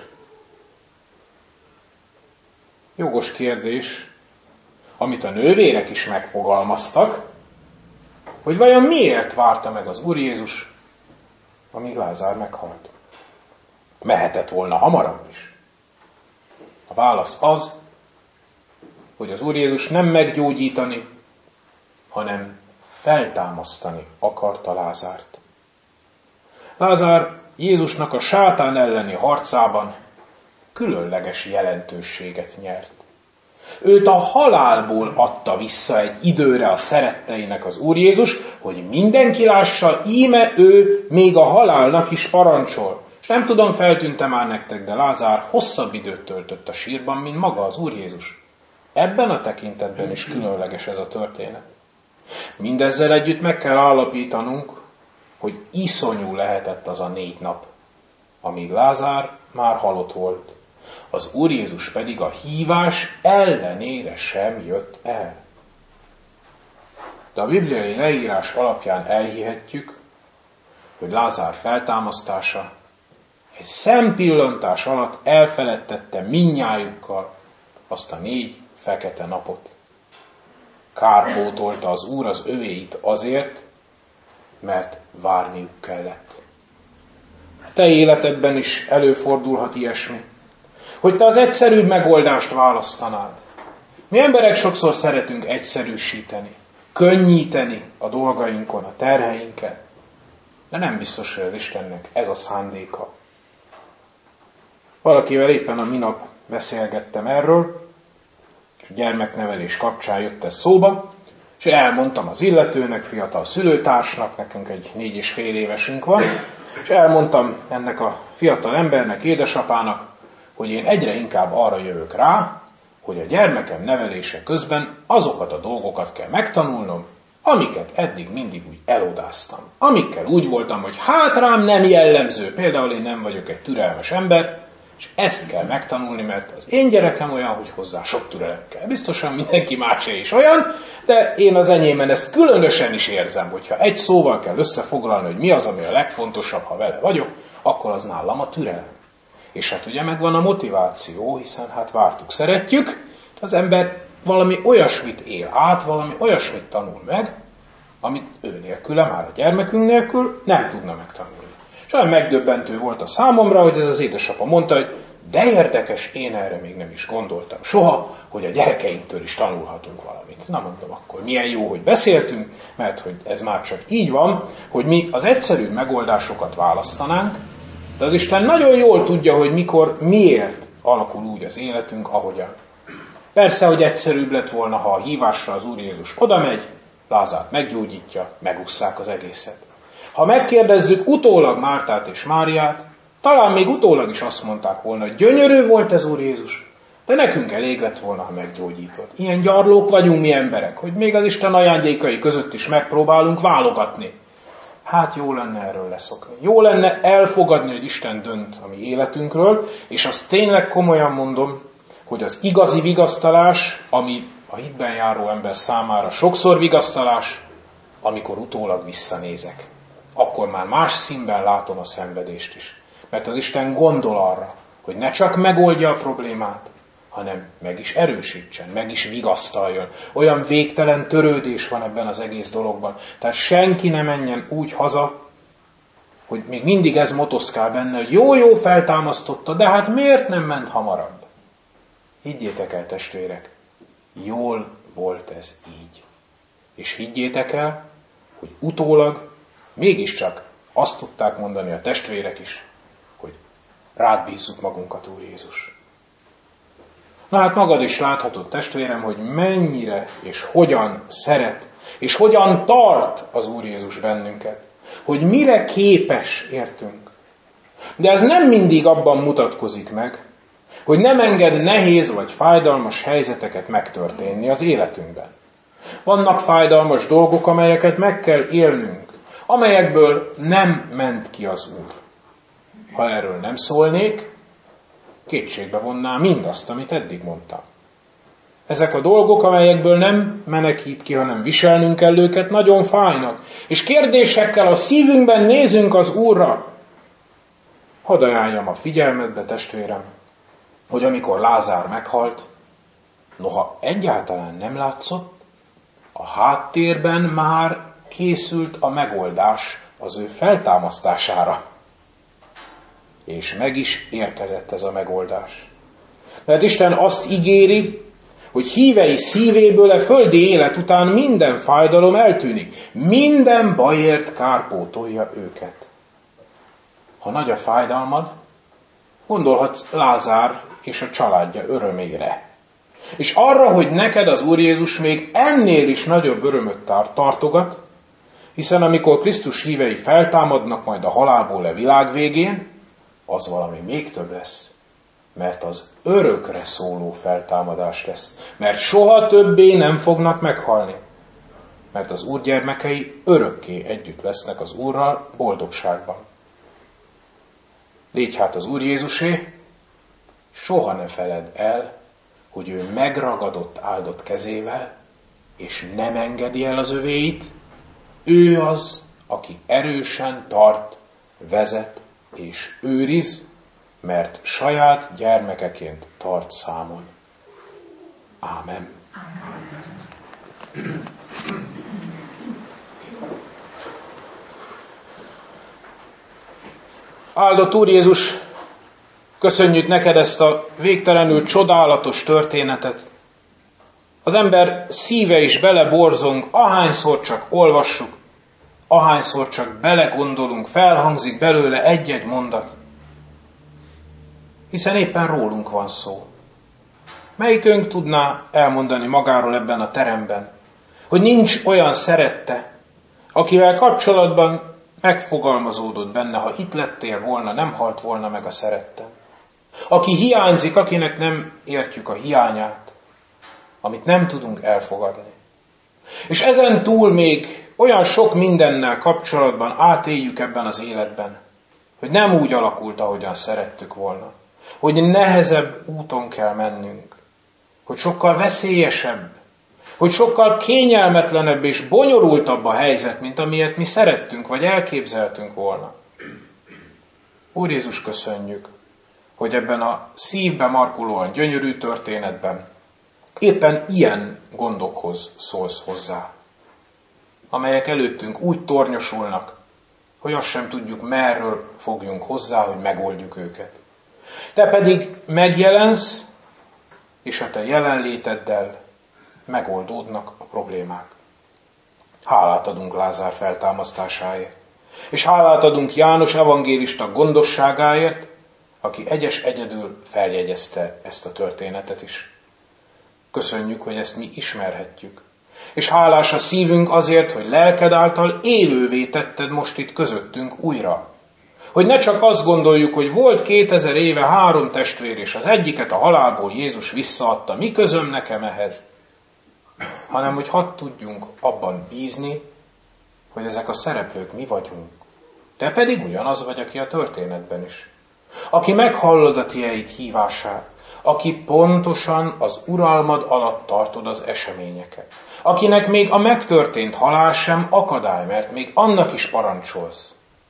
Jogos kérdés, amit a nővérek is megfogalmaztak, hogy vajon miért várta meg az Úr Jézus, amíg Lázár meghalt. Mehetett volna hamarabb is. A válasz az, hogy az Úr Jézus nem meggyógyítani, hanem feltámasztani akarta Lázárt. Lázár Jézusnak a sátán elleni harcában különleges jelentőséget nyert. Őt a halálból adta vissza egy időre a szeretteinek az Úr Jézus, hogy mindenki lássa, íme ő még a halálnak is parancsol. És nem tudom, feltűntem már nektek, de Lázár hosszabb időt töltött a sírban, mint maga az Úr Jézus. Ebben a tekintetben is különleges ez a történet. Mindezzel együtt meg kell állapítanunk, hogy iszonyú lehetett az a négy nap, amíg Lázár már halott volt. Az Úr Jézus pedig a hívás ellenére sem jött el. De a bibliai leírás alapján elhihetjük, hogy Lázár feltámasztása egy szempillantás alatt elfeledtette mindnyájukkal azt a négy fekete napot. kárpótolta az Úr az övéit azért, mert várniuk kellett. Te életedben is előfordulhat ilyesmi, hogy te az egyszerűbb megoldást választanád. Mi emberek sokszor szeretünk egyszerűsíteni, könnyíteni a dolgainkon, a terheinken, de nem biztos, hogy az Istennek ez a szándéka. Valakivel éppen a minap beszélgettem erről, és a gyermeknevelés kapcsán jött ez szóba, és elmondtam az illetőnek, fiatal szülőtársnak, nekünk egy négy és fél évesünk van, és elmondtam ennek a fiatal embernek, édesapának, hogy én egyre inkább arra jövök rá, hogy a gyermekem nevelése közben azokat a dolgokat kell megtanulnom, amiket eddig mindig úgy elodáztam. Amikkel úgy voltam, hogy hát rám nem jellemző, például én nem vagyok egy türelmes ember, és ezt kell megtanulni, mert az én gyerekem olyan, hogy hozzá sok türelem kell. Biztosan mindenki másé is olyan, de én az enyémben ezt különösen is érzem, hogyha egy szóval kell összefoglalni, hogy mi az, ami a legfontosabb, ha vele vagyok, akkor az nálam a türelem. És hát ugye megvan a motiváció, hiszen hát vártuk, szeretjük, az ember valami olyasmit él át, valami olyasmit tanul meg, amit ő nélküle, már a gyermekünk nélkül nem tudna megtanulni. És olyan megdöbbentő volt a számomra, hogy ez az édesapa mondta, hogy de érdekes, én erre még nem is gondoltam soha, hogy a gyerekeinktől is tanulhatunk valamit. Na mondom, akkor milyen jó, hogy beszéltünk, mert hogy ez már csak így van, hogy mi az egyszerű megoldásokat választanánk, de az Isten nagyon jól tudja, hogy mikor, miért alakul úgy az életünk, ahogyan. Persze, hogy egyszerűbb lett volna, ha a hívásra az Úr Jézus oda megy, Lázárt meggyógyítja, megusszák az egészet. Ha megkérdezzük utólag Mártát és Máriát, talán még utólag is azt mondták volna, hogy gyönyörű volt ez Úr Jézus, de nekünk elég lett volna, ha meggyógyított. Ilyen gyarlók vagyunk mi emberek, hogy még az Isten ajándékai között is megpróbálunk válogatni. Hát jó lenne erről leszokni. Jó lenne elfogadni, hogy Isten dönt a mi életünkről, és azt tényleg komolyan mondom, hogy az igazi vigasztalás, ami a hitben járó ember számára sokszor vigasztalás, amikor utólag visszanézek. Akkor már más színben látom a szenvedést is. Mert az Isten gondol arra, hogy ne csak megoldja a problémát, hanem meg is erősítsen, meg is vigasztaljon. Olyan végtelen törődés van ebben az egész dologban. Tehát senki ne menjen úgy haza, hogy még mindig ez motoszkál benne, hogy jó-jó feltámasztotta, de hát miért nem ment hamarabb? Higgyétek el, testvérek, jól volt ez így. És higgyétek el, hogy utólag mégiscsak azt tudták mondani a testvérek is, hogy rád bízzuk magunkat, Úr Jézus. Na hát magad is láthatod, testvérem, hogy mennyire és hogyan szeret, és hogyan tart az Úr Jézus bennünket. Hogy mire képes értünk. De ez nem mindig abban mutatkozik meg, hogy nem enged nehéz vagy fájdalmas helyzeteket megtörténni az életünkben. Vannak fájdalmas dolgok, amelyeket meg kell élnünk, amelyekből nem ment ki az Úr. Ha erről nem szólnék, kétségbe vonná mindazt, amit eddig mondtam. Ezek a dolgok, amelyekből nem menekít ki, hanem viselnünk kell őket, nagyon fájnak. És kérdésekkel a szívünkben nézünk az Úrra. Hadd ajánljam a figyelmetbe, testvérem, hogy amikor Lázár meghalt, noha egyáltalán nem látszott, a háttérben már készült a megoldás az ő feltámasztására. És meg is érkezett ez a megoldás. Mert Isten azt ígéri, hogy hívei szívéből a földi élet után minden fájdalom eltűnik. Minden bajért kárpótolja őket. Ha nagy a fájdalmad, gondolhatsz Lázár és a családja örömére. És arra, hogy neked az Úr Jézus még ennél is nagyobb örömöt tartogat, hiszen amikor Krisztus hívei feltámadnak majd a halálból a világ végén, az valami még több lesz. Mert az örökre szóló feltámadás lesz. Mert soha többé nem fognak meghalni. Mert az Úr gyermekei örökké együtt lesznek az Úrral boldogságban. Légy hát az Úr Jézusé, soha ne feledd el, hogy ő megragadott áldott kezével, és nem engedi el az övéit. Ő az, aki erősen tart, vezet és őriz, mert saját gyermekeként tart számon. Ámen. Ámen. Áldott Úr Jézus, köszönjük neked ezt a végtelenül csodálatos történetet. Az ember szíve is beleborzong, ahányszor csak olvassuk, ahányszor csak belegondolunk, felhangzik belőle egy-egy mondat. Hiszen éppen rólunk van szó. Melyikünk tudná elmondani magáról ebben a teremben, hogy nincs olyan szerette, akivel kapcsolatban megfogalmazódott benne, ha itt lettél volna, nem halt volna meg a szerettem. Aki hiányzik, akinek nem értjük a hiányát, amit nem tudunk elfogadni. És ezen túl még olyan sok mindennel kapcsolatban átéljük ebben az életben, hogy nem úgy alakult, ahogyan szerettük volna. Hogy nehezebb úton kell mennünk. Hogy sokkal veszélyesebb, hogy sokkal kényelmetlenebb és bonyolultabb a helyzet, mint amilyet mi szerettünk, vagy elképzeltünk volna. Úr Jézus, köszönjük, hogy ebben a szívbe markolóan gyönyörű történetben éppen ilyen gondokhoz szólsz hozzá, amelyek előttünk úgy tornyosulnak, hogy azt sem tudjuk, merről fogjunk hozzá, hogy megoldjuk őket. Te pedig megjelensz, és a te jelenléteddel megoldódnak a problémák. Hálát adunk Lázár feltámasztásáért, és hálát adunk János evangélista gondosságáért, aki egyes egyedül feljegyezte ezt a történetet is. Köszönjük, hogy ezt mi ismerhetjük. És hálás a szívünk azért, hogy lelked által élővé tetted most itt közöttünk újra. Hogy ne csak azt gondoljuk, hogy volt kétezer éve három testvér, és az egyiket a halálból Jézus visszaadta, mi közöm nekem ehhez, hanem hogy hadd tudjunk abban bízni, hogy ezek a szereplők mi vagyunk. Te pedig ugyanaz vagy, aki a történetben is. Aki meghallod a tieid hívását, aki pontosan az uralmad alatt tartod az eseményeket, akinek még a megtörtént halál sem akadály, mert még annak is parancsolsz.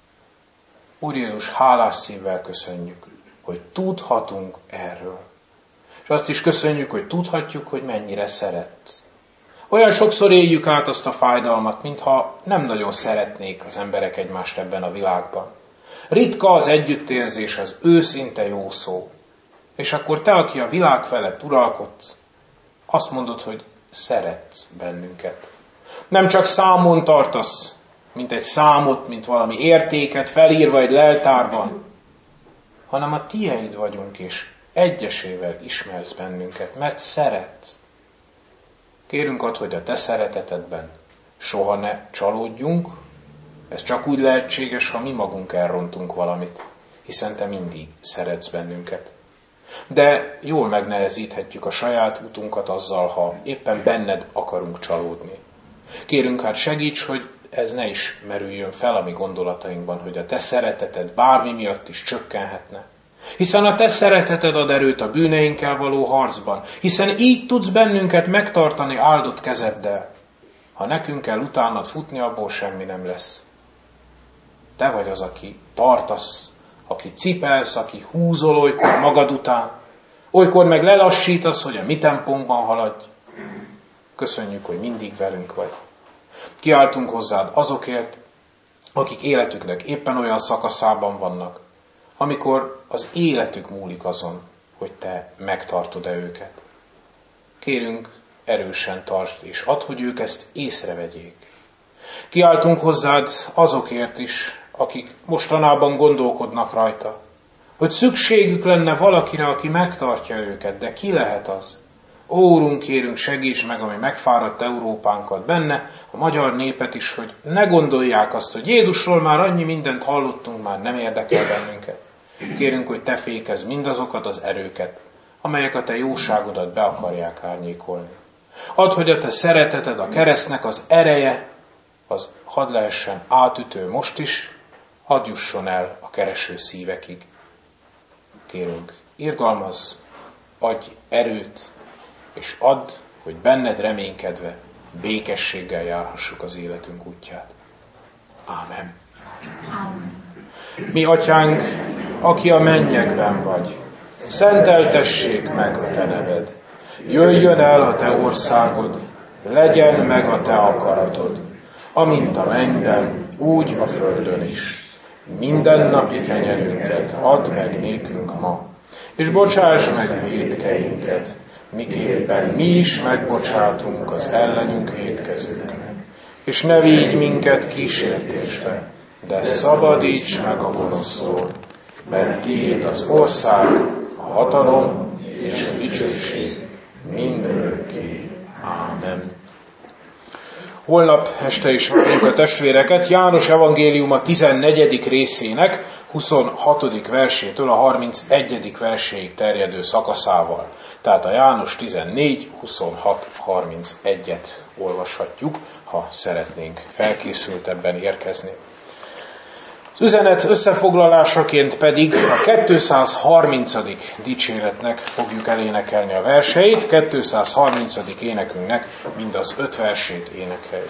Úr Jézus, hálás szívvel köszönjük, hogy tudhatunk erről. És azt is köszönjük, hogy tudhatjuk, hogy mennyire szeretsz. Olyan sokszor éljük át azt a fájdalmat, mintha nem nagyon szeretnék az emberek egymást ebben a világban. Ritka az együttérzés, az őszinte jó szó. És akkor te, aki a világ felett uralkodsz, azt mondod, hogy szeretsz bennünket. Nem csak számon tartasz, mint egy számot, mint valami értéket felírva egy leltárban, hanem a tieid vagyunk, és egyesével ismersz bennünket, mert szeretsz. Kérünk ad, hogy a te szeretetedben soha ne csalódjunk, ez csak úgy lehetséges, ha mi magunk elrontunk valamit, hiszen te mindig szeretsz bennünket. De jól megnehezíthetjük a saját utunkat azzal, ha éppen benned akarunk csalódni. Kérünk hát segíts, hogy ez ne is merüljön fel a mi gondolatainkban, hogy a te szereteted bármi miatt is csökkenhetne. Hiszen a te szereteted ad erőt a bűneinkkel való harcban, hiszen így tudsz bennünket megtartani áldott kezeddel. Ha nekünk kell utánad futni, abból semmi nem lesz. Te vagy az, aki tartasz, aki cipelsz, aki húzol olykor magad után, olykor meg lelassítasz, hogy a mi tempónkban haladj. Köszönjük, hogy mindig velünk vagy. Kiáltunk hozzád azokért, akik életüknek éppen olyan szakaszában vannak, amikor az életük múlik azon, hogy te megtartod-e őket. Kérünk, erősen tartsd, és add, hogy ők ezt észrevegyék. Kiáltunk hozzád azokért is, akik mostanában gondolkodnak rajta, hogy szükségük lenne valakire, aki megtartja őket, de ki lehet az? Ó, Úrunk, kérünk, segíts meg, ami megfáradt Európánkat, benne a magyar népet is, hogy ne gondolják azt, hogy Jézusról már annyi mindent hallottunk, már nem érdekel bennünket. Kérünk, hogy te fékezz mindazokat az erőket, amelyek a te jóságodat be akarják árnyékolni. Add, hogy a te szereteted, a keresztnek az ereje, az hadd lehessen átütő most is, hadd jusson el a kereső szívekig. Kérünk, irgalmazz, adj erőt, és add, hogy benned reménykedve békességgel járhassuk az életünk útját. Ámen. Ámen. Mi atyánk, aki a mennyekben vagy, szenteltessék meg a te neved. Jöjjön el a te országod, legyen meg a te akaratod, amint a mennyben, úgy a földön is. Mindennapi kenyerünket add meg nékünk ma, és bocsáss meg vétkeinket, miképpen mi is megbocsátunk az ellenünk vétkezőknek. És ne vigy minket kísértésbe, de szabadíts meg a gonosztól, mert tiéd az ország, a hatalom és a dicsőség mindörökké. Ámen. Holnap este is várjuk a testvéreket János evangéliuma tizennegyedik részének huszonhatodik versétől a harmincegyedik verséig terjedő szakaszával. Tehát a János tizennégy, huszonhat, harmincegyet olvashatjuk, ha szeretnénk felkészültebben érkezni. Az üzenet összefoglalásaként pedig a kétszázharmincadik dicséretnek fogjuk elénekelni a verseit, kétszázharmincadik énekünknek mind az öt versét énekeljük.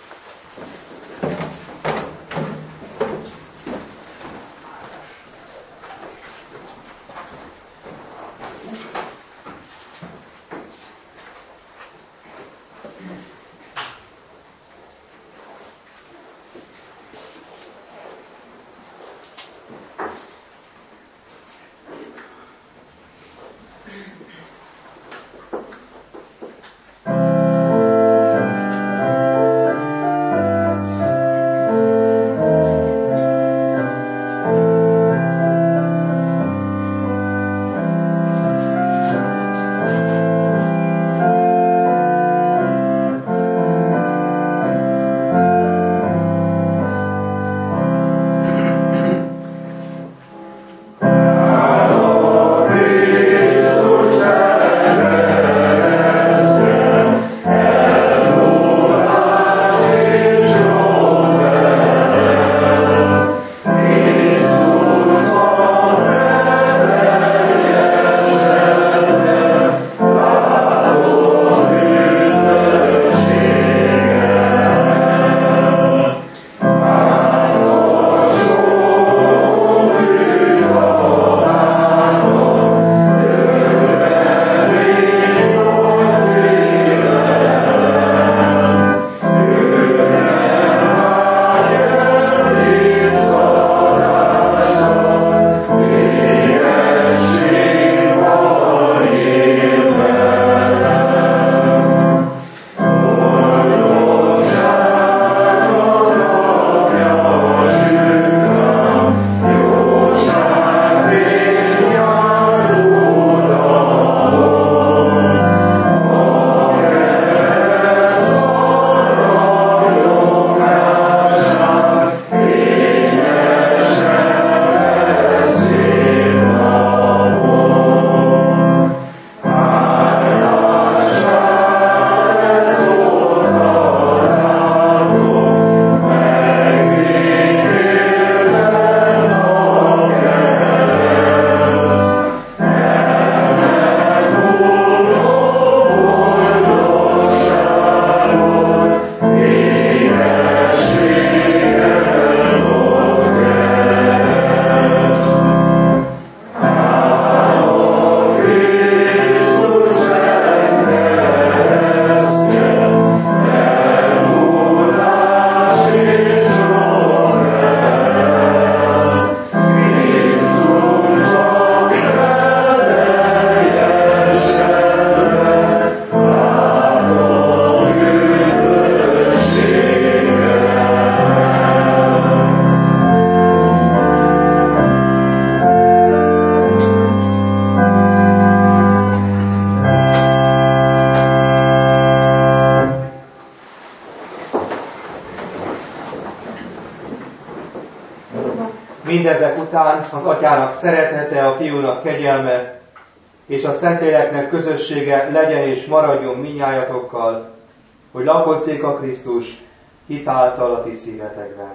Mindezek után az Atyának szeretete, a Fiúnak kegyelme és a Szentléleknek közössége legyen és maradjon mindnyájatokkal, hogy lakozzék a Krisztus hitáltal a ti szívetekben.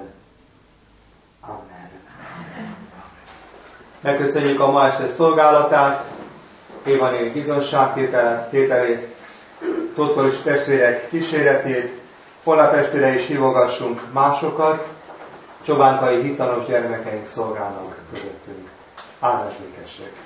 Amen. Megköszönjük a ma este szolgálatát, Évanéli bizonságtételét, Totvoris testvérek kíséretét, holnap estére is hívogassunk másokat, Csobánkai hittanos gyermekeink szolgálnak közöttünk. Áldás békesség!